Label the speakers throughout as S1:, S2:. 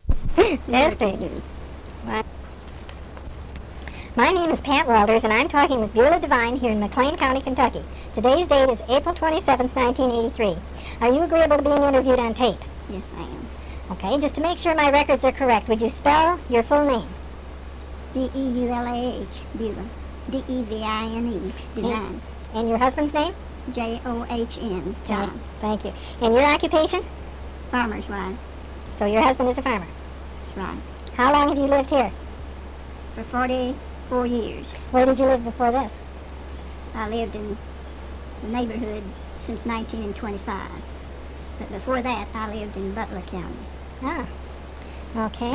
S1: Testing. What? My name is Pat Walters, and I'm talking with Beulah Devine here in McLean County, Kentucky. Today's date is April 27th, 1983. Are you agreeable to being interviewed on tape?
S2: Yes, I am.
S1: Okay, just to make sure my records are correct, would you spell your full name?
S2: Beulah, Beulah. Devine, Devine.
S1: And your husband's name?
S2: John, John.
S1: Thank you. And your occupation?
S2: Farmer's wife.
S1: So your husband is a farmer?
S2: That's right.
S1: How long have you lived here?
S2: For 44 years.
S1: Where did you live before this?
S2: I lived in the neighborhood since 1925. But before that, I lived in Butler County.
S1: Ah, okay.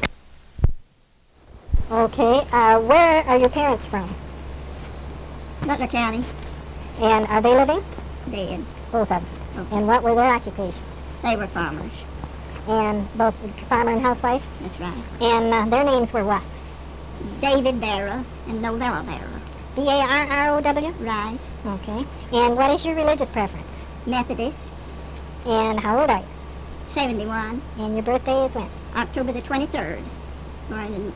S1: Okay, where are your parents from?
S2: Butler County.
S1: And are they living?
S2: Dead.
S1: Both of them.
S2: Okay.
S1: And what were their occupations?
S2: They were farmers.
S1: And both farmer and housewife?
S2: That's right.
S1: And their names were what?
S2: David Barrow and Novella Barrow.
S1: B-A-R-R-O-W?
S2: Right.
S1: Okay. And what is your religious preference?
S2: Methodist.
S1: And how old are you?
S2: 71.
S1: And your birthday is when?
S2: October the 23rd. Born in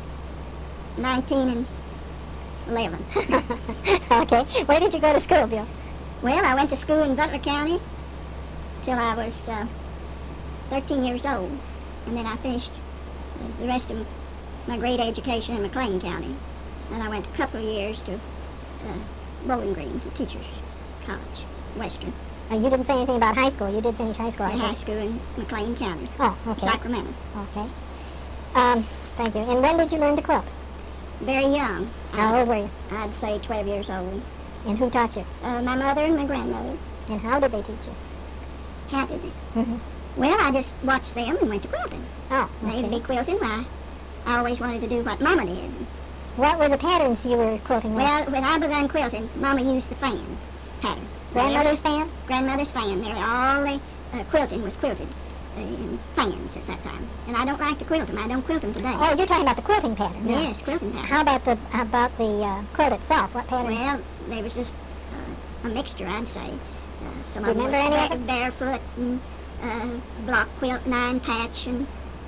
S2: 1911.
S1: Okay. Where did you go to school, Bill?
S2: Well, I went to school in Butler County till I was 13 years old. And then I finished the rest of my grade education in McLean County. And I went a couple of years to Bowling Green, to Teachers College, Western.
S1: You didn't say anything about high school. You did finish high school, I
S2: High
S1: think.
S2: school in McLean County.
S1: Oh, okay.
S2: Sacramento.
S1: Okay. Thank you. And when did you learn to quilt?
S2: Very young.
S1: How old were you?
S2: I'd say 12 years old.
S1: And who taught you?
S2: My mother and my grandmother.
S1: And how did they teach you?
S2: How did they?
S1: Mm-hmm.
S2: Well, I just watched them and went to quilting.
S1: Oh,
S2: They'd
S1: okay.
S2: be quilting. I always wanted to do what Mama did.
S1: What were the patterns you were quilting with?
S2: Well, when I began quilting, Mama used the fan pattern.
S1: Grandmother's fan?
S2: Grandmother's fan. All the quilting was quilted in fans at that time. And I don't like to quilt them. I don't quilt them today.
S1: Oh, you're talking about the quilting pattern. no?
S2: Yes, quilting pattern.
S1: How about the quilt itself? What pattern?
S2: Well, they was just a mixture, I'd say. Some
S1: Do you
S2: of them
S1: remember
S2: was
S1: any of it?
S2: barefoot and block quilt, 9-patch, and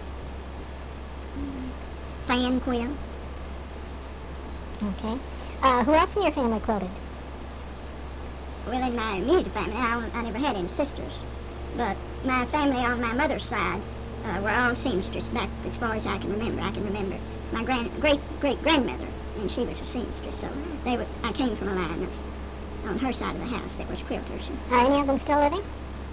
S2: fan quilt.
S1: Okay. Who else in your family quilted?
S2: Well, in my immediate family, I never had any sisters. But my family on my mother's side were all seamstress back as far as I can remember. I can remember my great-great-grandmother, and she was a seamstress, so I came from a line of, on her side of the house, that was quilters.
S1: Are any of them still living?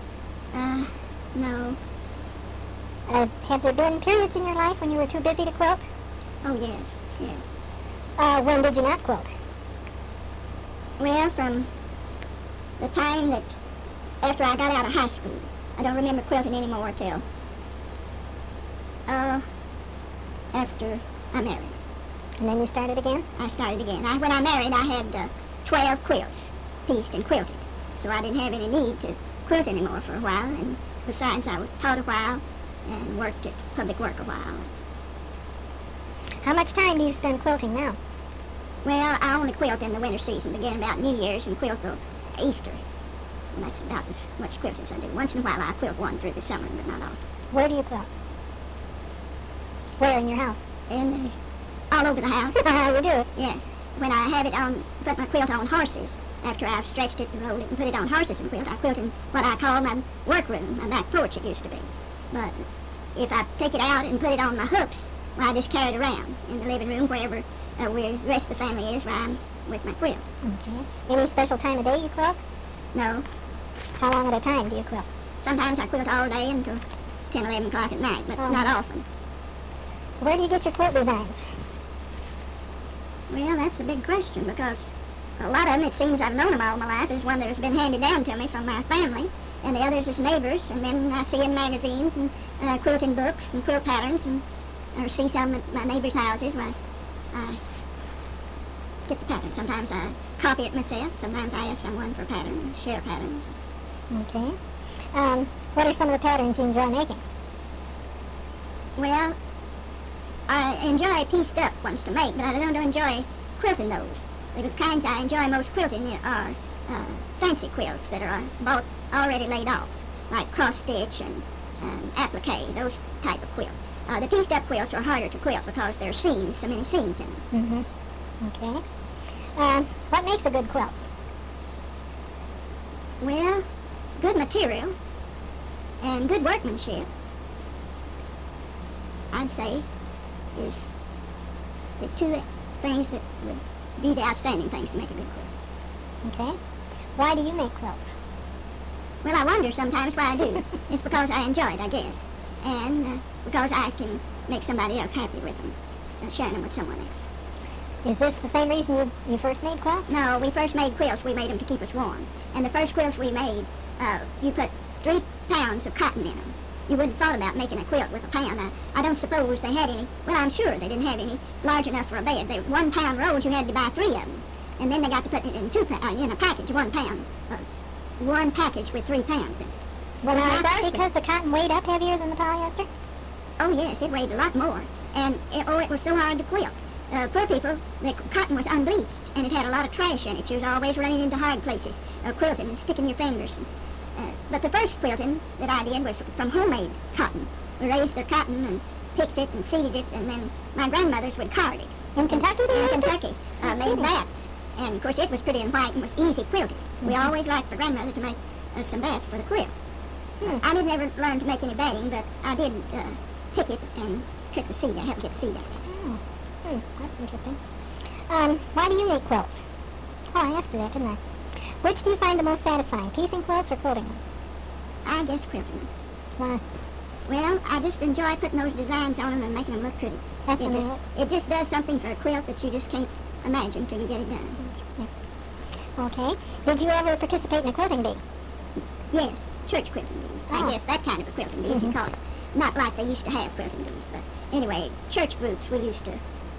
S2: No.
S1: Have there been periods in your life when you were too busy to quilt?
S2: Oh, yes, yes.
S1: When did you not quilt?
S2: Well, from the time that after I got out of high school. I don't remember quilting anymore till after I married.
S1: And then you started again?
S2: I started again. When I married, I had 12 quilts pieced and quilted. So I didn't have any need to quilt anymore for a while. And besides, I was taught a while and worked at public work a while.
S1: How much time do you spend quilting now?
S2: Well, I only quilt in the winter season, begin about New Year's and quilt till Easter. And that's about as much quilting as I do. Once in a while, I quilt one through the summer, but not often.
S1: Where do you quilt? Where in your house?
S2: And all over the house.
S1: How you do it?
S2: Yeah. When I have it on, put my quilt on horses, after I've stretched it and rolled it and put it on horses and quilt, I quilt in what I call my workroom, my back porch it used to be. But if I take it out and put it on my hooks, well, I just carry it around in the living room, wherever the rest of the family is, where I'm with my quilt.
S1: Okay. Any special time of day you quilt?
S2: No.
S1: How long at a time do you quilt?
S2: Sometimes I quilt all day until 10, 11 o'clock at night, but not often.
S1: Where do you get your quilt designs?
S2: Well, that's a big question, because a lot of them, it seems I've known them all my life. There's one that has been handed down to me from my family, and the others is neighbors, and then I see in magazines and quilting books and quilt patterns, and or see some at my neighbors' houses where I get the pattern. Sometimes I copy it myself. Sometimes I ask someone for a pattern, share patterns.
S1: Okay. What are some of the patterns you enjoy making?
S2: Well, I enjoy pieced up ones to make, but I don't enjoy quilting those. The kinds I enjoy most quilting are fancy quilts that are bought already laid off, like cross stitch and applique, those type of quilts. The pieced up quilts are harder to quilt because there are seams, so many seams in them.
S1: Okay. What makes a good quilt?
S2: Well, good material and good workmanship, I'd say, is the two things that would be the outstanding things to make a good quilt.
S1: Okay. Why do you make quilts?
S2: Well, I wonder sometimes why I do. It's because I enjoy it, I guess. And because I can make somebody else happy with them, sharing them with someone else.
S1: Is this the same reason you first made quilts?
S2: No, we first made quilts. We made them to keep us warm. And the first quilts we made, you put 3 pounds of cotton in them. You wouldn't have thought about making a quilt with a pound. I don't suppose they had any. Well, I'm sure they didn't have any large enough for a bed. They 1 pound rolls, you had to buy 3 of them. And then they got to put it in in a package, 1 pound. 1 package with 3 pounds in it.
S1: Well, now, is that because the cotton weighed up heavier than the polyester?
S2: Oh, yes, it weighed a lot more. And, it was so hard to quilt. Poor people, the cotton was unbleached, and it had a lot of trash in it. You was always running into hard places, quilting and sticking your fingers. But the first quilting that I did was from homemade cotton. We raised their cotton and picked it and seeded it, and then my grandmothers would card it.
S1: In Kentucky?
S2: In Kentucky. Made bats. And, of course, it was pretty and white and was easy quilted. We always liked for grandmother to make some bats for the quilt. I didn't ever learn to make any batting, but I did pick it and trick the seed. I helped get seed out of it.
S1: That's interesting. Why do you make quilts? Oh, I asked you that, didn't I? Which do you find the most satisfying, piecing quilts or quilting them?
S2: I guess quilting them.
S1: Why?
S2: Well, I just enjoy putting those designs on them and making them look pretty. It just does something for a quilt that you just can't imagine till you get it done.
S1: Yeah. Okay. Did you ever participate in a quilting bee?
S2: Yes, church quilting bees. I guess that kind of a quilting bee, if you call it. Not like they used to have quilting bees, but anyway, church groups we used to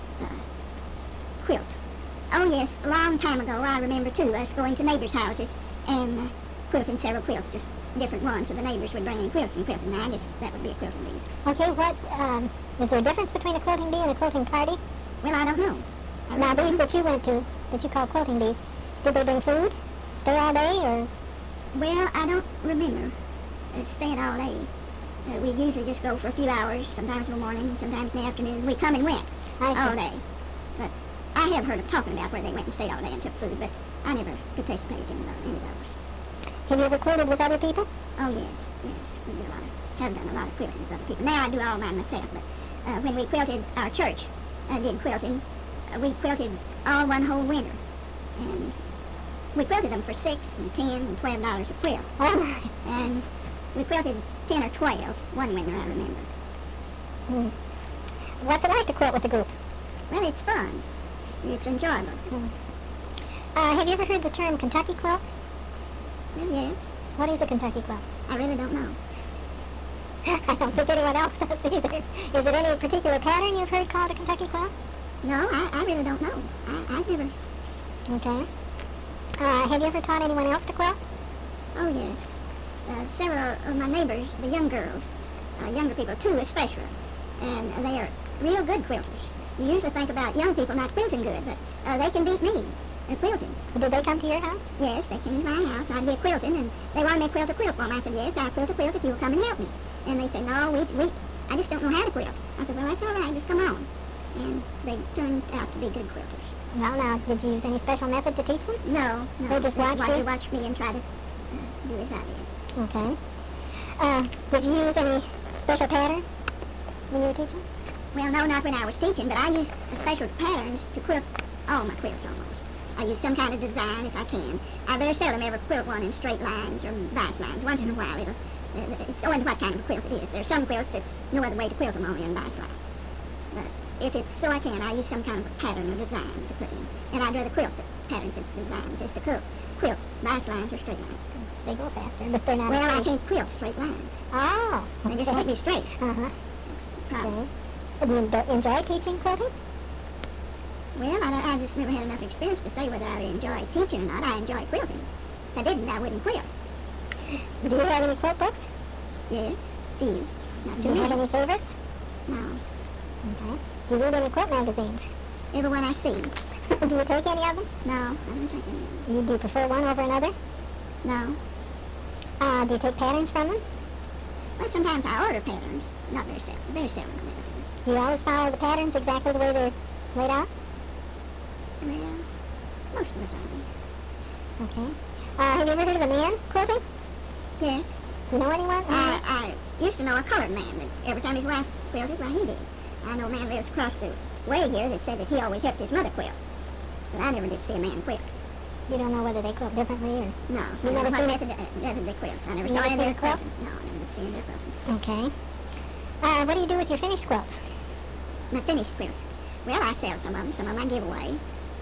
S2: quilt. Oh yes, a long time ago I remember too us going to neighbors' houses and quilting several quilts, just different ones, so the neighbors would bring in quilts and quilting. Now I guess that would be a quilting bee.
S1: Okay, is there a difference between a quilting bee and a quilting party?
S2: Well, I don't know.
S1: Now these that you went to, that you call quilting bees, did they bring food? Stay all day or?
S2: Well, I don't remember staying all day. We usually just go for a few hours, sometimes in the morning, sometimes in the afternoon. We come and went all day. But I have heard of talking about where they went and stayed all day and took food, but I never participated in any of those.
S1: Have you ever quilted with other people?
S2: Oh, yes. We do have done a lot of quilting with other people. Now I do all mine myself, but when we quilted our church, did quilting, we quilted all one whole winter. And we quilted them for $6 and $10 and $12 a quilt.
S1: Oh,
S2: and we quilted 10 or 12 one winter, I remember.
S1: What's it like to quilt with a group?
S2: Well, it's fun. It's enjoyable.
S1: Have you ever heard the term Kentucky quilt?
S2: Well, yes.
S1: What is a Kentucky quilt?
S2: I really don't know.
S1: I don't think anyone else does either. Is it any particular pattern you've heard called a Kentucky quilt?
S2: No, I really don't know. I've never...
S1: Okay. Have you ever taught anyone else to quilt?
S2: Oh, yes. Several of my neighbors, the young girls, younger people too especially, and they are real good quilters. You usually think about young people not quilting good, but they can beat me at quilting.
S1: Did they come to your house?
S2: Yes, they came to my house. I'd be quilting, and they wanted me to quilt a quilt for them. I said, yes, I'll quilt a quilt if you'll come and help me. And they said, no, I just don't know how to quilt. I said, well, that's all right, just come on. And they turned out to be good quilters.
S1: Well, now, did you use any special method to teach them?
S2: No.
S1: They just watched you?
S2: They watched me and tried to do as I did.
S1: Okay. Did you use any special pattern when you were teaching?
S2: Well, no, not when I was teaching, but I use special patterns to quilt all my quilts almost. I use some kind of design if I can. I very seldom ever quilt one in straight lines or vice lines. Once in a while, it's owing to what kind of a quilt it is. There are some quilts that's no other way to quilt them only in vice lines. But if it's so I can, I use some kind of a pattern or design to put in. And I'd rather quilt the patterns as designs as to quilt vice lines or straight lines.
S1: They go faster, but they're not.
S2: Well, I can't quilt straight lines.
S1: Oh.
S2: They just won't be straight.
S1: Uh-huh.
S2: That's the problem.
S1: Okay. Do you enjoy teaching quilting?
S2: Well, I just never had enough experience to say whether I enjoy teaching or not. I enjoy quilting. If I didn't, I wouldn't quilt.
S1: Do you have any quilt books?
S2: Yes, few. Not
S1: Do you have any favorites?
S2: No.
S1: Okay. Do you read any quilt magazines?
S2: Every one I see.
S1: Do you take any of them?
S2: No, I don't take any of them.
S1: Do you prefer one over another?
S2: No.
S1: Do you take patterns from them?
S2: Well, sometimes I order patterns. Not very seldom. Very seldom I never do.
S1: Do you always follow the patterns exactly the way they're laid out?
S2: Well, most of the time.
S1: Okay. Have you ever heard of a man quilting?
S2: Yes.
S1: You know anyone?
S2: I used to know a colored man that every time his wife quilted, well, he did. I know a man lives across the way here that said that he always helped his mother quilt. But I never did see a man quilt.
S1: You don't know whether they quilt differently or...
S2: No.
S1: You never
S2: what
S1: seen
S2: method they quilt. I never
S1: You
S2: saw
S1: never
S2: any
S1: seen
S2: of
S1: a
S2: their
S1: quilt?
S2: quilting. No, I never did see any of their quilting.
S1: Okay. What do you do with your finished quilts?
S2: My finished quilts. Well, I sell some of them. Some of them I give away.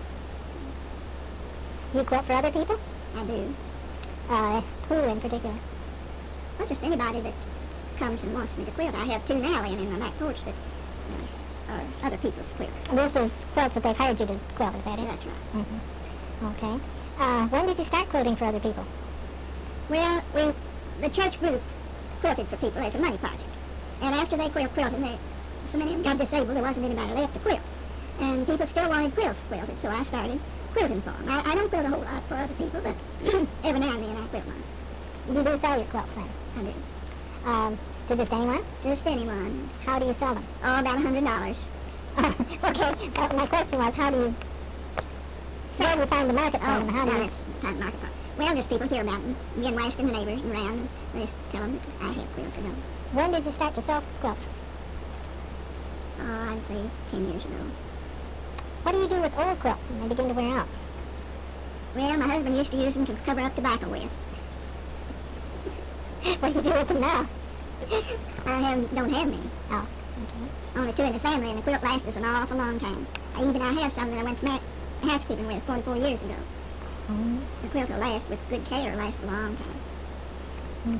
S1: Do you quilt for other people?
S2: I do.
S1: Who in particular?
S2: Well, just anybody that comes and wants me to quilt. I have two now laying in my back porch that are other people's quilts.
S1: This is quilts that they've hired you to quilt, is that it?
S2: That's right.
S1: Mm-hmm. Okay. When did you start quilting for other people?
S2: Well, when the church group quilted for people as a money project. And after they quilted, so many of them got disabled, there wasn't anybody left to quilt. And people still wanted quilts quilted, so I started quilting for them. I don't quilt a whole lot for other people, but every now and then I quilt mine.
S1: You do sell your quilts then?
S2: I do.
S1: To just anyone?
S2: Just anyone.
S1: How do you sell them?
S2: Oh, about $100.
S1: Okay. My question was, how do you... Where do you find the market for them? How do you...
S2: Find the market for them. Well, just people hear about them. Me and asking the neighbors and around, and they tell them that I have quilts at home.
S1: When did you start to sell quilts?
S2: Oh, I'd say 10 years ago.
S1: What do you do with old quilts when they begin to wear out?
S2: Well, my husband used to use them to cover up tobacco with.
S1: What do you do with them now?
S2: Don't have many.
S1: Oh, okay.
S2: Only two in the family, and the quilt lasts us an awful long time. I have some that I went to housekeeping with 44 years ago.
S1: Mm-hmm.
S2: The quilt will last, with good care, last a long time.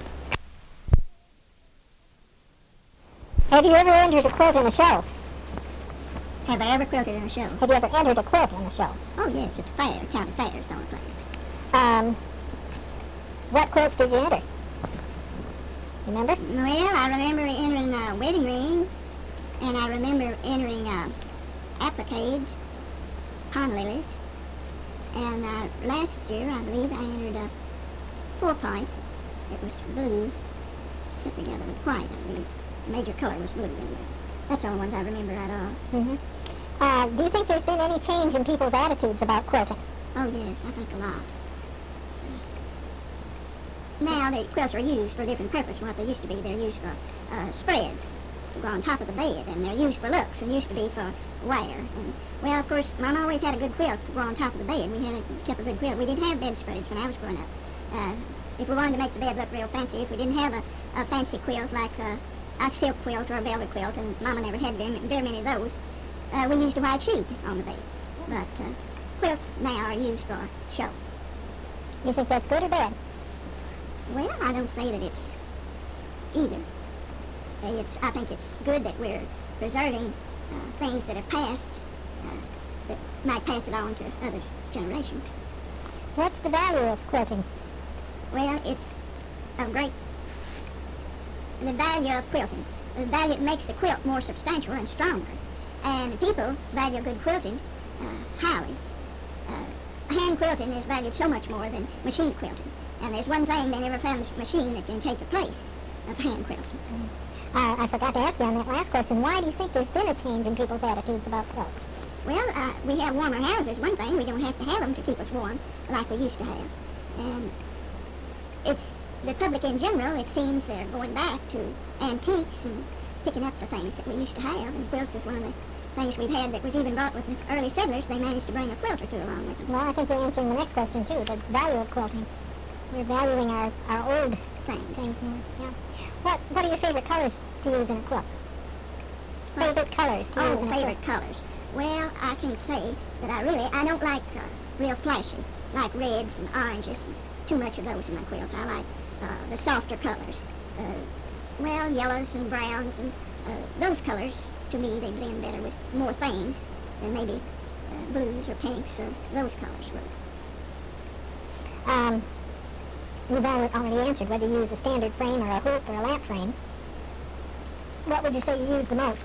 S1: Have you ever entered a quilt in a show?
S2: Have I ever quilted in a show?
S1: Have you ever entered a quilt in a show?
S2: Oh, yes, at the fair, county fairs, all the place.
S1: What quilts did you enter? Remember?
S2: Well, I remember entering a wedding ring, and I remember entering appliques, pond lilies, and last year, I believe, I entered a four-point. It was blue, set together with white, I believe. The major color was blue anyway. That's the only ones I remember at all.
S1: Mm-hmm. Do you think there's been any change in people's attitudes about quilting?
S2: Oh, yes, I think a lot. Now the quilts are used for a different purpose from what they used to be. They're used for spreads to go on top of the bed, and they're used for looks, and used to be for wear. And, well, of course, Mom always had a good quilt to go on top of the bed. We kept a good quilt. We didn't have bedspreads when I was growing up. If we wanted to make the bed look real fancy, if we didn't have a fancy quilt like a silk quilt or a velvet quilt, and Mama never had very many of those, we used a white sheet on the bed. But quilts now are used for show.
S1: You think that's good or bad?
S2: Well, I don't say that it's either. I think it's good that we're preserving things that have passed that might pass it on to other generations.
S1: What's the value of quilting?
S2: Well, it's of great... The value of quilting. The value it makes the quilt more substantial and stronger. And people value good quilting highly. Hand quilting is valued so much more than machine quilting. And there's one thing, they never found a machine that can take the place of hand quilting.
S1: I forgot to ask you on that last question. Why do you think there's been a change in people's attitudes about quilts?
S2: Well, we have warmer houses. One thing, we don't have to have them to keep us warm like we used to have. And it's the public in general, it seems they're going back to antiques and picking up the things that we used to have. And quilts is one of the things we've had that was even brought with the early settlers. They managed to bring a quilt or two along with them.
S1: Well, I think you're answering the next question, too, the value of quilting. We're valuing our old things more. Yeah. What are your favorite colors to use in a quilt? Favorite colors to use in a quilt?
S2: Favorite colors. Well, I can't say that I don't like real flashy, like reds and oranges, and too much of those in my quilts. I like the softer colors. Yellows and browns and those colors, to me, they blend better with more things than maybe blues or pinks or those colors would.
S1: You've already answered whether you use a standard frame or a hoop or a lamp frame. What would you say you use the most?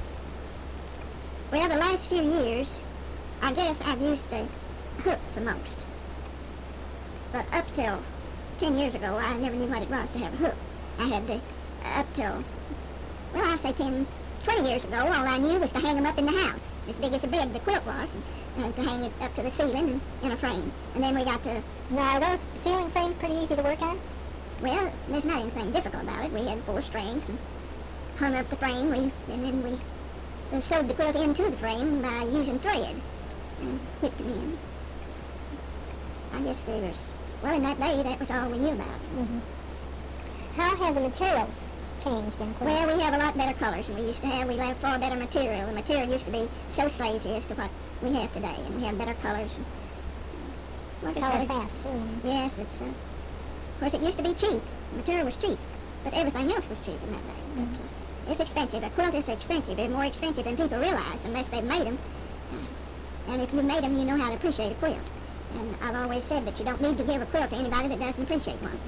S2: Well, the last few years, I guess I've used the hook the most. But up till 10 years ago, I never knew what it was to have a hook. I had to, up till, well, I'd say 10, 20 years ago, all I knew was to hang them up in the house, as big as a bed the quilt was, and to hang it up to the ceiling and in a frame. And then we got to,
S1: Now, are those ceiling frames pretty easy to work on?
S2: well, there's not anything difficult about it. We had 4 strings and hung up the frame, and then we sewed the quilt into the frame by using thread and whipped them in. I guess there was, well, in that day, that was all we knew about.
S1: Mm-hmm. How have the materials changed in quilts?
S2: Well, we have a lot better colors than we used to have. We have far better material. The material used to be so slazy as to what we have today, and we have better colors. And, well, just
S1: color
S2: better.
S1: fast, too.
S2: Yes, it's, of course, it used to be cheap. The material was cheap, but everything else was cheap in that day.
S1: Mm-hmm.
S2: But, it's expensive. A quilt is expensive. It's more expensive than people realize, unless they've made them. And if you've made them, you know how to appreciate a quilt. And I've always said that you don't need to give a quilt to anybody that doesn't appreciate one.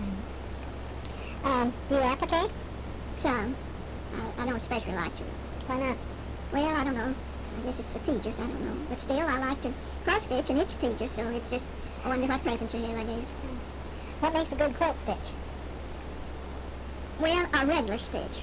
S1: Do you applique?
S2: Some. I don't especially like to.
S1: Why not?
S2: Well, I don't know. I guess it's the teachers, I don't know. But still, I like to cross-stitch, and it's teachers, so it's just, I wonder what preference you have, I guess.
S1: What makes a good quilt stitch?
S2: Well, a regular stitch.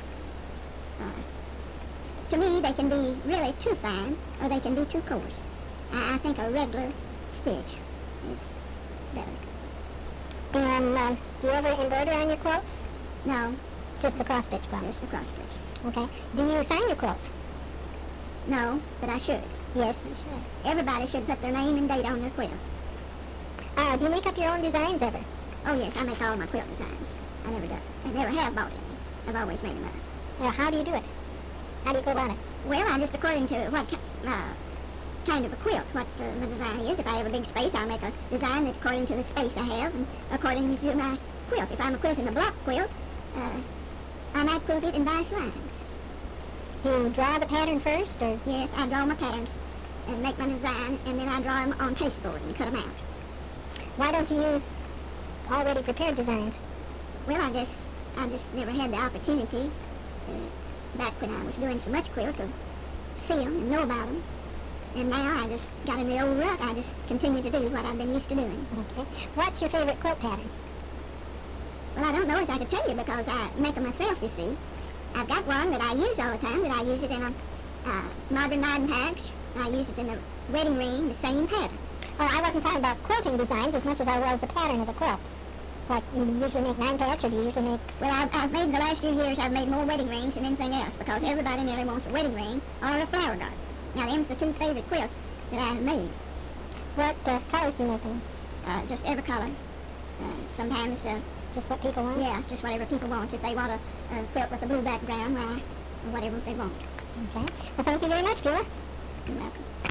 S2: To me, they can be really too fine, or they can be too coarse. I think a regular stitch is better.
S1: And do you ever embroider on your quilts?
S2: No,
S1: Just the cross-stitch part?
S2: just the cross-stitch.
S1: Okay. Do you sign your quilts?
S2: No, but I should.
S1: Yes, you should.
S2: Everybody should put their name and date on their quilt.
S1: Do you make up your own designs ever?
S2: Oh, yes, I make all my quilt designs. I never do. I never have bought any. I've always made them up.
S1: How do you do it? How do you go about it?
S2: Well, I'm just according to what kind of a quilt, what the design is. If I have a big space, I'll make a design that's according to the space I have and according to my quilt. If I'm quilting a block quilt, I might quilt it in bias lines.
S1: Do you draw the pattern first, or?
S2: Yes, I draw my patterns and make my design, and then I draw them on pasteboard and cut them out.
S1: Why don't you use already prepared designs?
S2: Well, I guess I just never had the opportunity back when I was doing so much quilt to see them and know about them. And now I just got in the old rut. I just continue to do what I've been used to doing.
S1: Okay. What's your favorite quilt pattern?
S2: Well, I don't know as I could tell you because I make them myself, you see. I've got one that I use all the time, that I use it in a modern riding patch. I use it in a wedding ring, the same pattern.
S1: Well, I wasn't talking about quilting designs as much as I was the pattern of the quilt. Like, you usually make 9 patch, or do you usually make...
S2: Well, I've made, the last few years, I've made more wedding rings than anything else because everybody nearly wants a wedding ring or a flower garden. Now, them's the 2 favorite quilts that I've made.
S1: What colors do you make them?
S2: Just every color. Sometimes,
S1: Just what people want?
S2: yeah, just whatever people want. If they want a quilt with a blue background, why, or whatever they want.
S1: Okay. Well, thank you very much, Beulah.
S2: You're welcome.